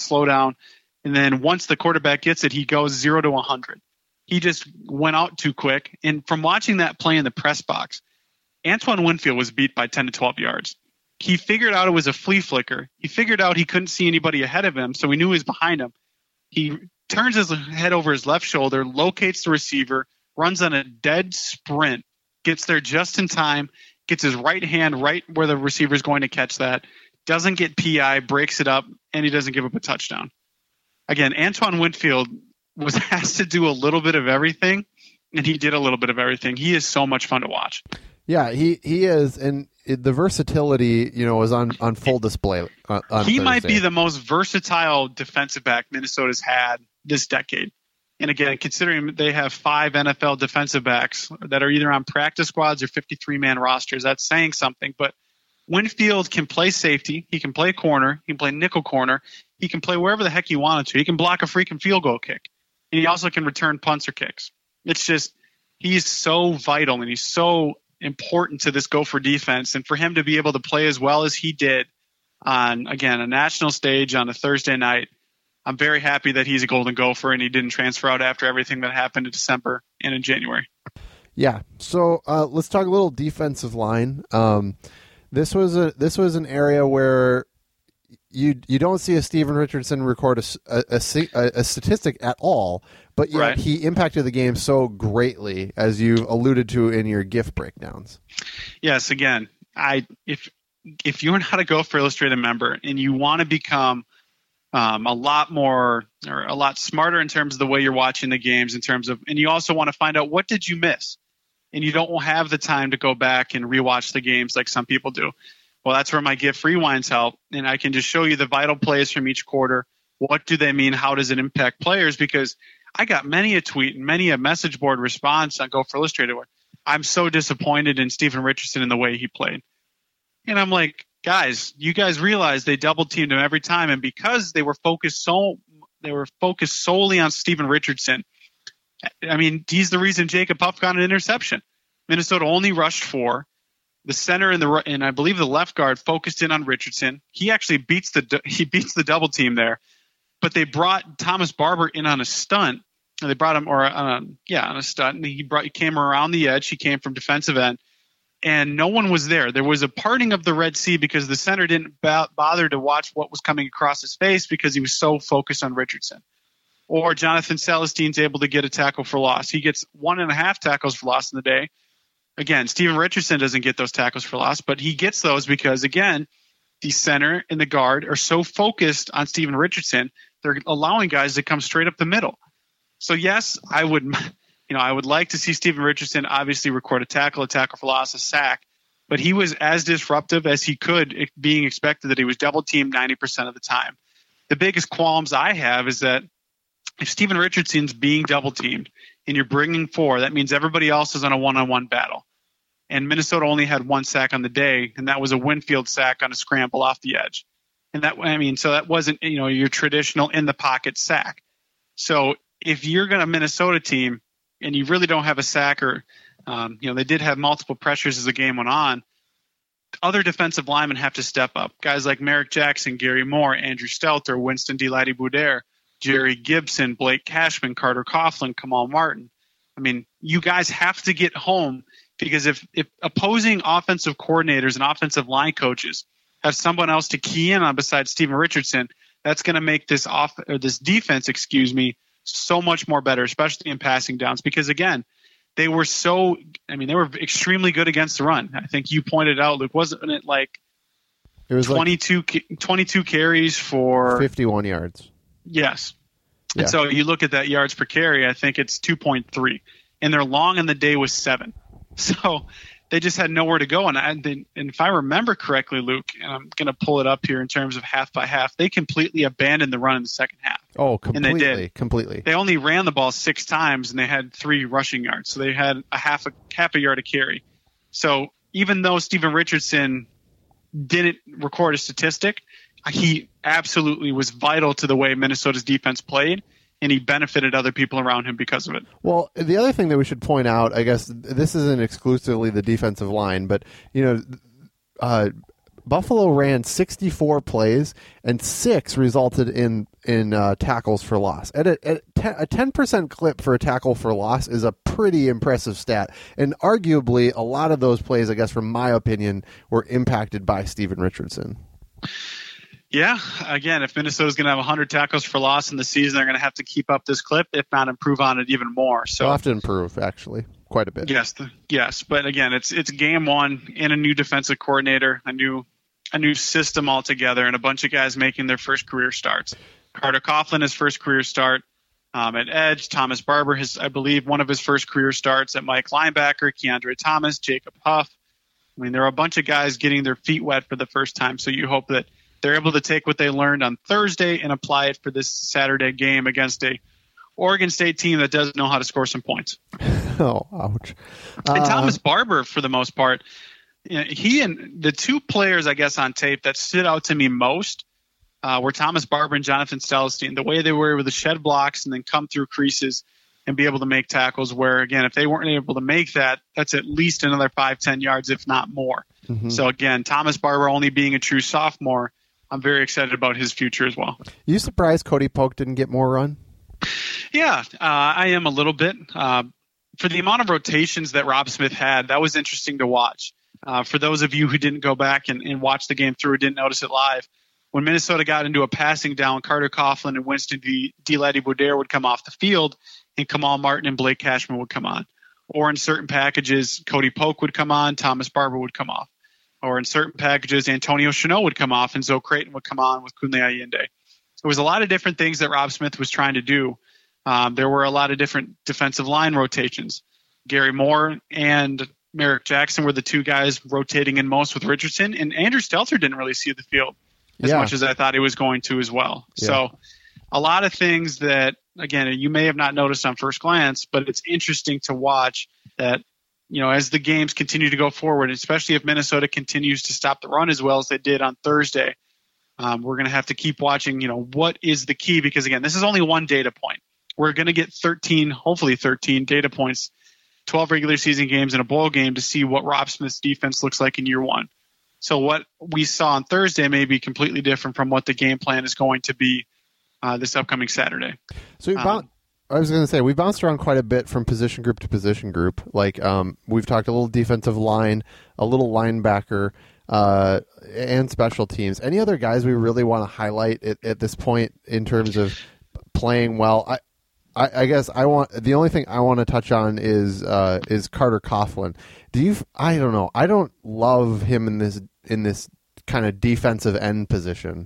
And then once the quarterback gets it, he goes 0 to 100. He just went out too quick. And from watching that play in the press box, Antoine Winfield was beat by 10 to 12 yards. He figured out it was a flea flicker. He figured out he couldn't see anybody ahead of him, so he knew he was behind him. He turns his head over his left shoulder, locates the receiver, runs on a dead sprint, gets there just in time, gets his right hand right where the receiver is going to catch that, doesn't get PI, breaks it up, and he doesn't give up a touchdown. Again, Antoine Winfield was asked to do a little bit of everything, and he did a little bit of everything. He is so much fun to watch. Yeah, he is, and the versatility, was on full display. On he Thursday. Might be the most versatile defensive back Minnesota's had this decade. And again, considering they have 5 NFL defensive backs that are either on practice squads or 53-man rosters, that's saying something. But Winfield can play safety. He can play corner. He can play nickel corner. He can play wherever the heck he wanted to. He can block a freaking field goal kick. And he also can return punts or kicks. It's just he's so vital and he's so important to this Gopher defense. And for him to be able to play as well as he did on, again, a national stage on a Thursday night, I'm very happy that he's a Golden Gopher and he didn't transfer out after everything that happened in December and in January. Yeah. So let's talk a little defensive line. This was an area where you don't see a Stephen Richardson record a statistic at all, but yet right. He impacted the game so greatly, as you alluded to in your GIF breakdowns. Yes. Again, if you're not a Gopher Illustrated member and you want to become a lot more or a lot smarter in terms of the way you're watching the games, and you also want to find out what did you miss, and you don't have the time to go back and rewatch the games like some people do. Well, that's where my GIF rewinds help, and I can just show you the vital plays from each quarter. What do they mean? How does it impact players? Because I got many a tweet and many a message board response on Gopher Illustrated where I'm so disappointed in Stephen Richardson and the way he played. And I'm like, guys, you guys realize they double teamed him every time, and because they were focused solely on Stephen Richardson. I mean, he's the reason Jacob Huff got an interception. Minnesota only rushed 4. The center and I believe the left guard focused in on Richardson. He actually beats the double team there, but they brought Thomas Barber in on a stunt. And they brought him on a stunt, and he came around the edge. He came from defensive end. And no one was there. There was a parting of the Red Sea because the center didn't bother to watch what was coming across his face because he was so focused on Richardson. Or Jonathan Celestine's able to get a tackle for loss. He gets 1.5 tackles for loss in the day. Again, Stephen Richardson doesn't get those tackles for loss, but he gets those because, again, the center and the guard are so focused on Stephen Richardson, they're allowing guys to come straight up the middle. So, yes, I would like to see Stephen Richardson obviously record a tackle for loss, a sack, but he was as disruptive as he could, being expected that he was double teamed 90% of the time. The biggest qualms I have is that if Stephen Richardson's being double teamed and you're bringing 4, that means everybody else is on a one-on-one battle. And Minnesota only had 1 sack on the day, and that was a Winfield sack on a scramble off the edge. And so that wasn't, your traditional in the pocket sack. So if you're going to Minnesota team, and you really don't have a sacker, they did have multiple pressures as the game went on, other defensive linemen have to step up. Guys like Merrick Jackson, Gary Moore, Andrew Stelter, Winston Delady-Bouder, Jerry Gibson, Blake Cashman, Carter Coughlin, Kamal Martin. I mean, you guys have to get home, because if opposing offensive coordinators and offensive line coaches have someone else to key in on besides Stephen Richardson, that's going to make this defense, so much more better, especially in passing downs, because again, they were extremely good against the run. I think you pointed out, Luke, wasn't it like it was 22 carries for 51 yards? Yes. Yeah. And so you look at that yards per carry, I think it's 2.3, and their long in the day was 7. So they just had nowhere to go. And if I remember correctly, Luke, and I'm going to pull it up here in terms of half by half, they completely abandoned the run in the second half. Oh, completely. And they did. Completely. They only ran the ball 6 times, and they had 3 rushing yards. So they had a half a yard to carry. So even though Stephen Richardson didn't record a statistic, he absolutely was vital to the way Minnesota's defense played, and he benefited other people around him because of it. Well, the other thing that we should point out, I guess this isn't exclusively the defensive line, but Buffalo ran 64 plays, and 6 resulted in tackles for loss. At a 10% clip for a tackle for loss is a pretty impressive stat, and arguably a lot of those plays, I guess, from my opinion, were impacted by Stephen Richardson. Yeah, again, if Minnesota's going to have 100 tackles for loss in the season, they're going to have to keep up this clip, if not improve on it even more. So they'll have to improve, actually, quite a bit. Yes, but again, it's game 1 and a new defensive coordinator, a new system altogether, and a bunch of guys making their first career starts. Carter Coughlin, his first career start at edge. Thomas Barber, I believe, one of his first career starts at Mike linebacker. Keandre Thomas, Jacob Huff. I mean, there are a bunch of guys getting their feet wet for the first time, so you hope that they're able to take what they learned on Thursday and apply it for this Saturday game against a Oregon State team that doesn't know how to score some points. Oh, ouch. And Thomas Barber, for the most part, he and the two players, I guess, on tape that stood out to me most were Thomas Barber and Jonathan Stellestein. The way they were able to shed blocks and then come through creases and be able to make tackles where, again, if they weren't able to make that, that's at least another 5-10 yards, if not more. Mm-hmm. So, again, Thomas Barber only being a true sophomore, I'm very excited about his future as well. You surprised Cody Polk didn't get more run? Yeah, I am a little bit. For the amount of rotations that Rob Smith had, that was interesting to watch. For those of you who didn't go back and watch the game through or didn't notice it live, when Minnesota got into a passing down, Carter Coughlin and Winston Delatty-Boudere would come off the field, and Kamal Martin and Blake Cashman would come on. Or in certain packages, Cody Polk would come on, Thomas Barber would come off. Or in certain packages, Antonio Chanot would come off, and Zoe Creighton would come on with Kunle Ayinde. There was a lot of different things that Rob Smith was trying to do. There were a lot of different defensive line rotations. Gary Moore and Merrick Jackson were the two guys rotating in most with Richardson, and Andrew Stelter didn't really see the field as much as I thought he was going to as well. Yeah. So a lot of things that, again, you may have not noticed on first glance, but it's interesting to watch that, as the games continue to go forward, especially if Minnesota continues to stop the run as well as they did on Thursday, we're going to have to keep watching, what is the key? Because, again, this is only one data point. We're going to get hopefully 13 data points, 12 regular season games and a bowl game to see what Rob Smith's defense looks like in year one. So what we saw on Thursday may be completely different from what the game plan is going to be this upcoming Saturday. So I was going to say, we bounced around quite a bit from position group to position group. Like we've talked a little defensive line, a little linebacker, and special teams. Any other guys we really want to highlight at this point in terms of playing well? I guess the only thing I want to touch on is Carter Coughlin. I don't know. I don't love him in this kind of defensive end position.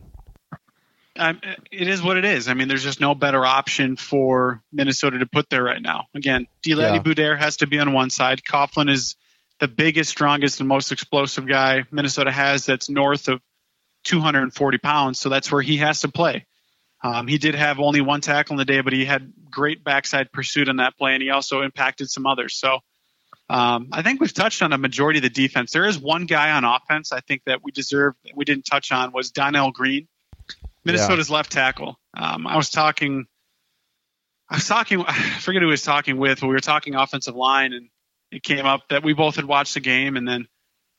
It is what it is. I mean, there's just no better option for Minnesota to put there right now. Again, Delatty-Boudere has to be on one side. Coughlin is the biggest, strongest, and most explosive guy Minnesota has that's north of 240 pounds, so that's where he has to play. He did have only one tackle in the day, but he had great backside pursuit on that play, and he also impacted some others. So I think we've touched on a majority of the defense. There is one guy on offense I think that we didn't touch on was Donnell Green, Minnesota's left tackle. I forget who I was talking with, but we were talking offensive line, and it came up that we both had watched the game, and then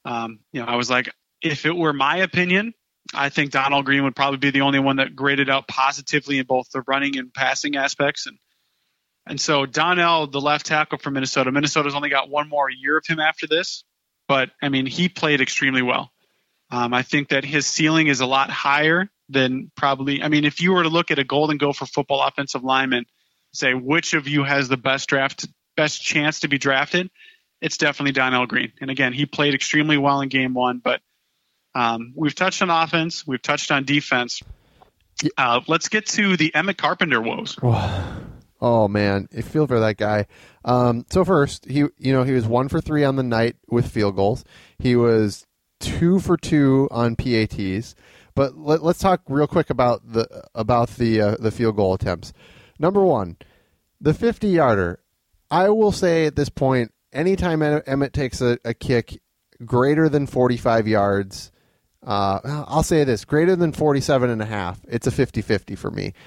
I was like, if it were my opinion, I think Donnell Green would probably be the only one that graded out positively in both the running and passing aspects. And so Donnell, the left tackle for Minnesota's only got one more year of him after this. But, I mean, he played extremely well. I think that his ceiling is a lot higher than probably – I mean, if you were to look at a Golden Gopher football offensive lineman, say which of you has the best chance to be drafted, it's definitely Donnell Green. And, again, he played extremely well in game one, but – we've touched on offense. We've touched on defense. Let's get to the Emmett Carpenter woes. Oh man, I feel for that guy. So first, he was 1 for 3 on the night with field goals. He was 2 for 2 on PATs. But let's talk real quick about the field goal attempts. Number one, the 50-yarder. I will say at this point, anytime Emmett takes a kick greater than 45 yards. I'll say this, greater than 47.5, it's a 50-50 for me.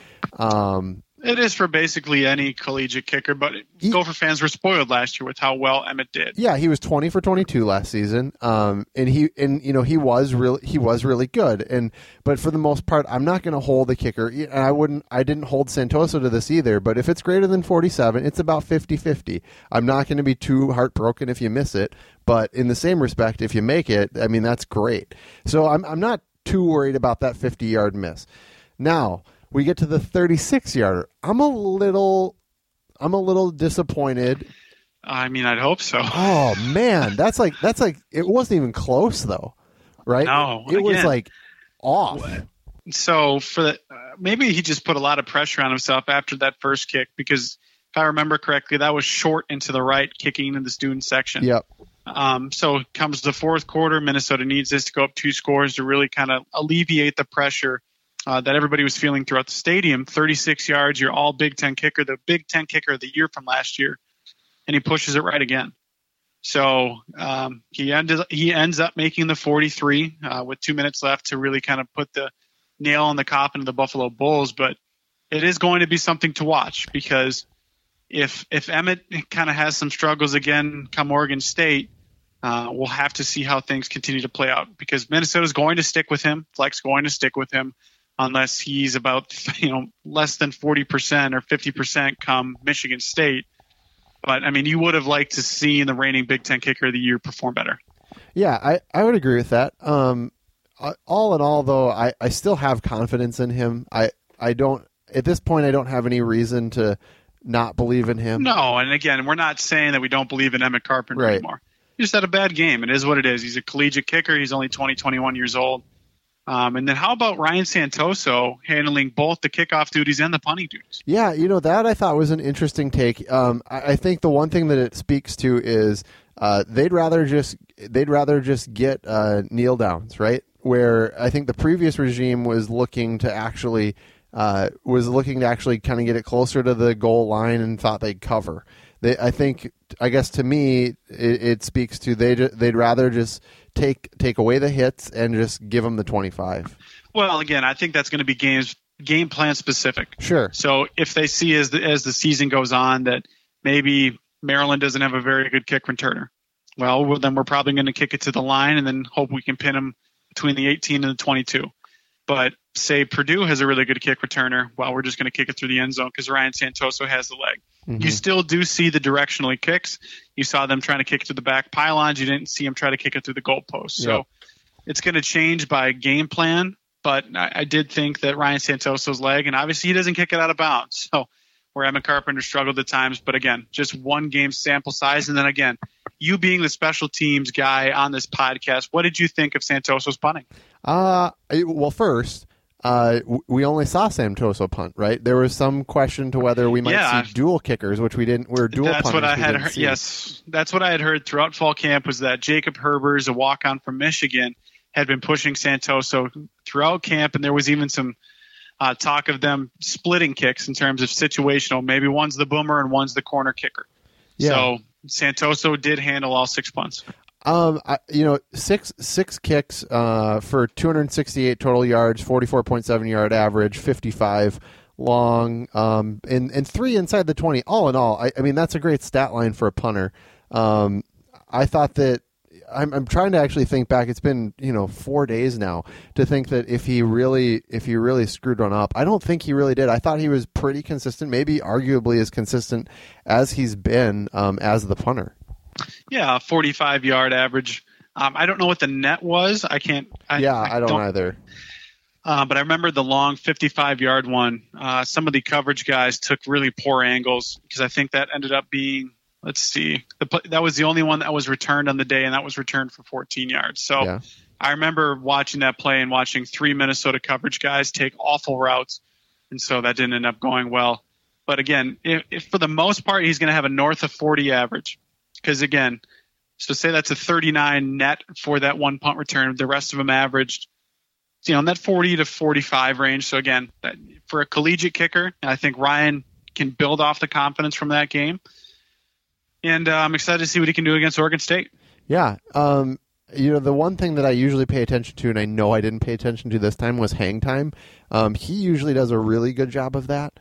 It is for basically any collegiate kicker, but Gopher fans were spoiled last year with how well Emmett did. Yeah, he was 20 for 22 last season, and he was really good. But for the most part, I'm not going to hold the kicker, and I didn't hold Santoso to this either. But if it's greater than 47, it's about 50-50. I'm not going to be too heartbroken if you miss it, but in the same respect, if you make it, I mean that's great. So I'm not too worried about that 50-yard miss. Now we get to the 36-yarder. I'm a little disappointed. I mean, I'd hope so. Oh man, that's like it wasn't even close though, right? No, it was like off. So maybe he just put a lot of pressure on himself after that first kick, because if I remember correctly, that was short into the right, kicking into the student section. Yep. So comes the fourth quarter. Minnesota needs this to go up 2 scores to really kind of alleviate the pressure that everybody was feeling throughout the stadium. 36 yards, your all Big Ten kicker, the Big Ten kicker of the year from last year, and he pushes it right again. So he ends up making the 43 with 2 minutes left to really kind of put the nail in the coffin of the Buffalo Bulls. But it is going to be something to watch, because if Emmett kind of has some struggles again come Oregon State, we'll have to see how things continue to play out, because Minnesota's going to stick with him. Fleck's going to stick with him unless he's about less than 40% or 50% come Michigan State. But, I mean, you would have liked to see the reigning Big Ten Kicker of the Year perform better. Yeah, I would agree with that. All in all, though, I still have confidence in him. I don't, at this point, I don't have any reason to not believe in him. No, and again, we're not saying that we don't believe in Emmett Carpenter anymore. He just had a bad game. It is what it is. He's a collegiate kicker. He's only 21 years old. And then how about Ryan Santoso handling both the kickoff duties and the punting duties? Yeah, that I thought was an interesting take. I think the one thing that it speaks to is they'd rather just get kneel downs, right? Where I think the previous regime was looking to actually kind of get it closer to the goal line and thought they'd cover. I guess to me it speaks to they'd rather just take away the hits and just give them the 25. Well, again, I think that's going to be game plan specific. Sure. So if they see as the season goes on that maybe Maryland doesn't have a very good kick returner, well, then we're probably going to kick it to the line and then hope we can pin them between the 18 and the 22. But say Purdue has a really good kick returner, well, we're just going to kick it through the end zone because Ryan Santoso has the leg. Mm-hmm. You still do see the directionally kicks. You saw them trying to kick it to the back pylons. You didn't see them try to kick it through the goalpost. So it's going to change by game plan. But I did think that Ryan Santoso's leg, and obviously he doesn't kick it out of bounds. So where Emmett Carpenter struggled at times. But again, just one game sample size. And then again, you being the special teams guy on this podcast, what did you think of Santoso's punting? Well, first, we only saw Santoso punt, right? There was some question to whether we might see dual kickers, which we didn't. We were dual punters. That's what I had heard. Yes, that's what I had heard throughout fall camp, was that Jacob Herbers, a walk-on from Michigan, had been pushing Santoso throughout camp, and there was even some talk of them splitting kicks in terms of situational. Maybe one's the boomer and one's the corner kicker. Yeah. So Santoso did handle all 6 punts. Six kicks for 268 total yards, 44.7 yard average, 55 long, and 3 inside the 20. All in all, I mean that's a great stat line for a punter. I thought that I'm trying to actually think back. It's been 4 days now to think that if he really screwed one up. I don't think he really did. I thought he was pretty consistent, maybe arguably as consistent as he's been as the punter. Yeah, 45-yard average. I don't know what the net was. I don't either. But I remember the long 55-yard one. Some of the coverage guys took really poor angles because I think that ended up being, let's see, that was the only one that was returned on the day, and that was returned for 14 yards. So yeah. I remember watching that play and watching 3 Minnesota coverage guys take awful routes, and so that didn't end up going well. But again, if for the most part he's going to have a north of 40 average. Because, again, so say that's a 39 net for that one punt return. The rest of them averaged, in that 40 to 45 range. So, again, for a collegiate kicker, I think Ryan can build off the confidence from that game. And I'm excited to see what he can do against Oregon State. Yeah. The one thing that I usually pay attention to, and I know I didn't pay attention to this time, was hang time. He usually does a really good job of that.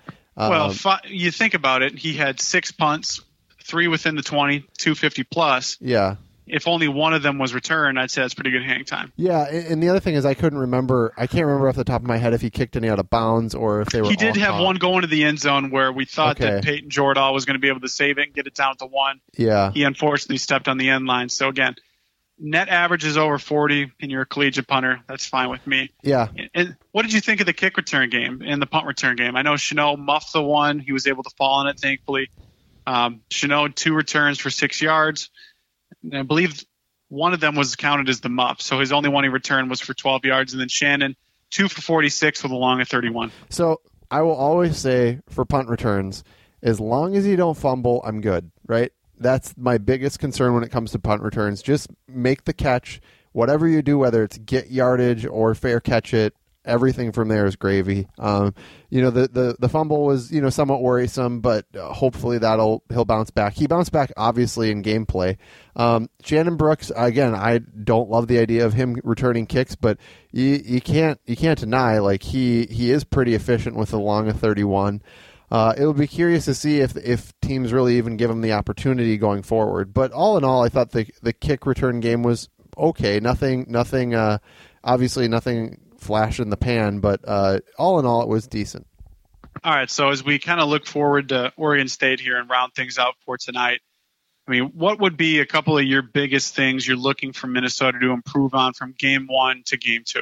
You think about it. He had 6 punts. 3 within the 20, 250 plus. Yeah. If only one of them was returned, I'd say that's pretty good hang time. Yeah, and the other thing is I can't remember off the top of my head if he kicked any out of bounds or if they were. He did have one going to the end zone where we thought that Peyton Jordahl was going to be able to save it and get it down to 1. Yeah. He unfortunately stepped on the end line. So again, net average is over 40 and you're a collegiate punter. That's fine with me. Yeah. And what did you think of the kick return game and the punt return game? I know Chanel muffed the one. He was able to fall on it, thankfully. Chanel 2 returns for 6 yards. And I believe one of them was counted as the muff. So his only one he returned was for 12 yards. And then Shannon, 2 for 46 with a long of 31. So I will always say for punt returns, as long as you don't fumble, I'm good, right? That's my biggest concern when it comes to punt returns. Just make the catch. Whatever you do, whether it's get yardage or fair catch it, everything from there is gravy. The fumble was, somewhat worrisome, but hopefully he'll bounce back. He bounced back obviously in gameplay. Shannon Brooks, again, I don't love the idea of him returning kicks, but you can't deny, like, he is pretty efficient with the long of 31. It would be curious to see if teams really even give him the opportunity going forward. But all in all, I thought the kick return game was okay. Nothing, obviously nothing flash in the pan, but all in all, it was decent. All right, so as we kind of look forward to Oregon State here and round things out for tonight, I mean, what would be a couple of your biggest things you're looking for Minnesota to improve on from game 1 to game 2?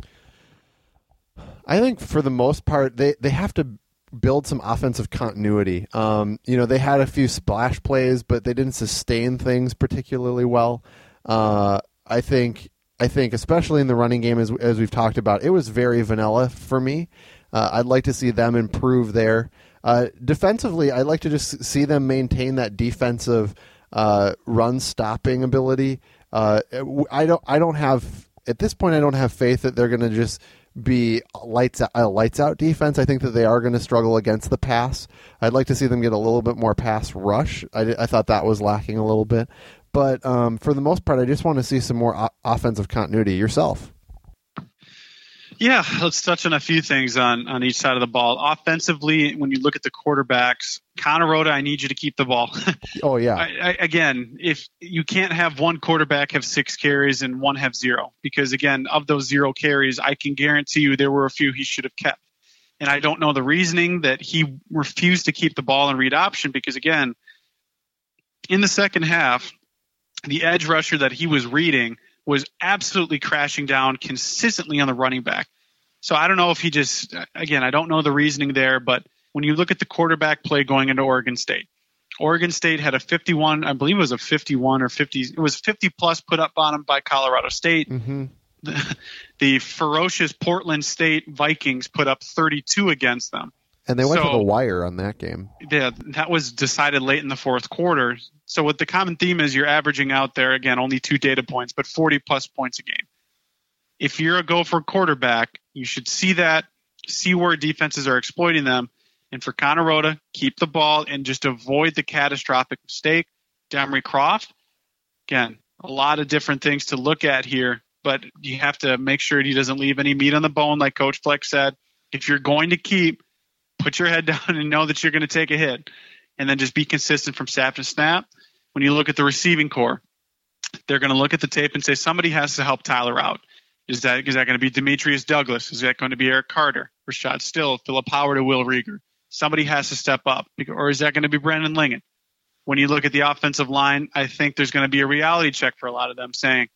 I think for the most part, they have to build some offensive continuity. They had a few splash plays, but they didn't sustain things particularly well. I think especially in the running game, as we've talked about, it was very vanilla for me. I'd like to see them improve there. Defensively, I'd like to just see them maintain that defensive run stopping ability. I don't have at this point. I don't have faith that they're going to just be lights out defense. I think that they are going to struggle against the pass. I'd like to see them get a little bit more pass rush. I thought that was lacking a little bit. But for the most part, I just want to see some more offensive continuity. Yourself? Yeah, let's touch on a few things on each side of the ball. Offensively, when you look at the quarterbacks, Connor Rhoda, I need you to keep the ball. Oh, yeah. Again, if you can't have one quarterback have 6 carries and one have 0, because, again, of those 0 carries, I can guarantee you there were a few he should have kept. And I don't know the reasoning that he refused to keep the ball and read option because, again, in the second half, the edge rusher that he was reading was absolutely crashing down consistently on the running back. So I don't know if he just, again, I don't know the reasoning there, but when you look at the quarterback play going into Oregon State had a 51, I believe it was a 51 or 50, it was 50 plus put up on him by Colorado State. Mm-hmm. The ferocious Portland State Vikings put up 32 against them. And they went to the wire on that game. Yeah, that was decided late in the fourth quarter. So what the common theme is, you're averaging out there, again, only 2 data points, but 40-plus points a game. If you're a go-for quarterback, you should see that, see where defenses are exploiting them, and for Connor Rhoda, keep the ball and just avoid the catastrophic mistake. Demery Croft, again, a lot of different things to look at here, but you have to make sure he doesn't leave any meat on the bone, like Coach Fleck said. If you're going to keep, put your head down and know that you're going to take a hit, and then just be consistent from snap to snap. When you look at the receiving core, they're going to look at the tape and say somebody has to help Tyler out. Is that going to be Demetrius Douglas? Is that going to be Eric Carter, Rashad Still, Philip Howard, or Will Rieger? Somebody has to step up. Or is that going to be Brandon Lingen? When you look at the offensive line, I think there's going to be a reality check for a lot of them saying,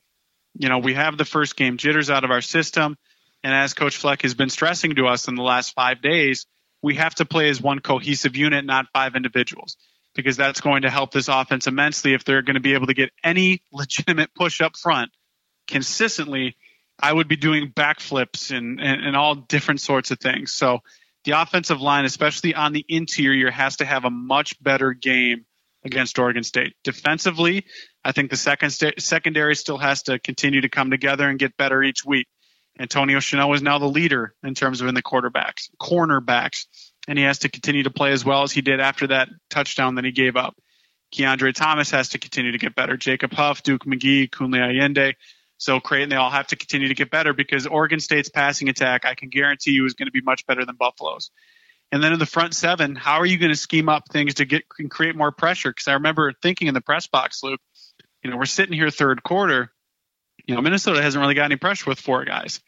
we have the first game jitters out of our system, and as Coach Fleck has been stressing to us in the last 5 days, we have to play as one cohesive unit, not 5 individuals, because that's going to help this offense immensely if they're going to be able to get any legitimate push up front consistently. I would be doing backflips and all different sorts of things. So the offensive line, especially on the interior, has to have a much better game against Oregon State. Defensively, I think the secondary still has to continue to come together and get better each week. Antonio Chenot is now the leader in terms of in the cornerbacks, and he has to continue to play as well as he did after that touchdown that he gave up. Keandre Thomas has to continue to get better. Jacob Huff, Duke McGee, Kunle Allende. So Creighton, they all have to continue to get better because Oregon State's passing attack, I can guarantee you, is going to be much better than Buffalo's. And then in the front 7, how are you going to scheme up things to create more pressure? Because I remember thinking in the press box, Luke, we're sitting here third quarter. Minnesota hasn't really got any pressure with 4 guys.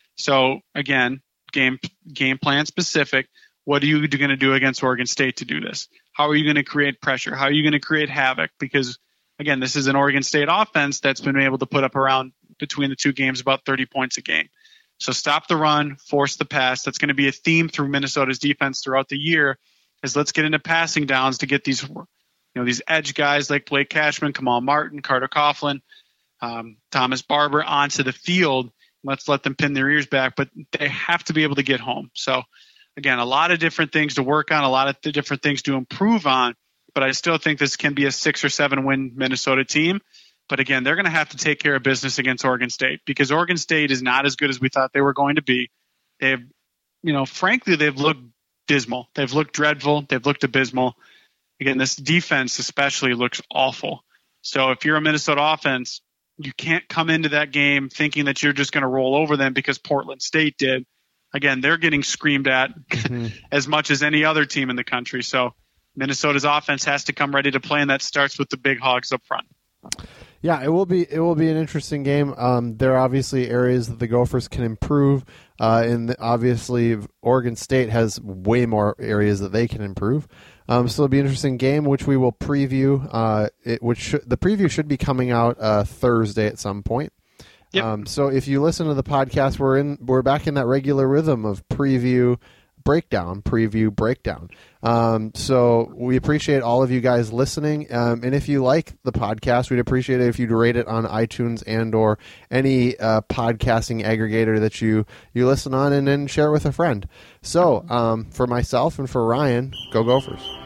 So again, game plan specific. What are you going to do against Oregon State to do this? How are you going to create pressure? How are you going to create havoc? Because again, this is an Oregon State offense that's been able to put up around between the 2 games about 30 points a game. So stop the run, force the pass. That's going to be a theme through Minnesota's defense throughout the year. Is let's get into passing downs to get these, these edge guys like Blake Cashman, Kamal Martin, Carter Coughlin, Thomas Barber onto the field. Let's let them pin their ears back, but they have to be able to get home. So again, a lot of different things to work on, a lot of different things to improve on, but I still think this can be a 6 or 7 win Minnesota team. But again, they're going to have to take care of business against Oregon State because Oregon State is not as good as we thought they were going to be. frankly, they've looked dismal. They've looked dreadful. They've looked abysmal. Again, this defense especially looks awful. So if you're a Minnesota offense, you can't come into that game thinking that you're just going to roll over them because Portland State did. Again, they're getting screamed at as much as any other team in the country. So Minnesota's offense has to come ready to play, and that starts with the big hogs up front. Yeah, it will be an interesting game. There are obviously areas that the Gophers can improve, and obviously Oregon State has way more areas that they can improve. So it'll be an interesting game, which we will preview. The preview should be coming out Thursday at some point. Yep. So if you listen to the podcast, we're back in that regular rhythm of preview, breakdown. So we appreciate all of you guys listening. And if you like the podcast, we'd appreciate it if you'd rate it on iTunes and or any podcasting aggregator that you listen on, and then share it with a friend. So for myself and for Ryan, go Gophers.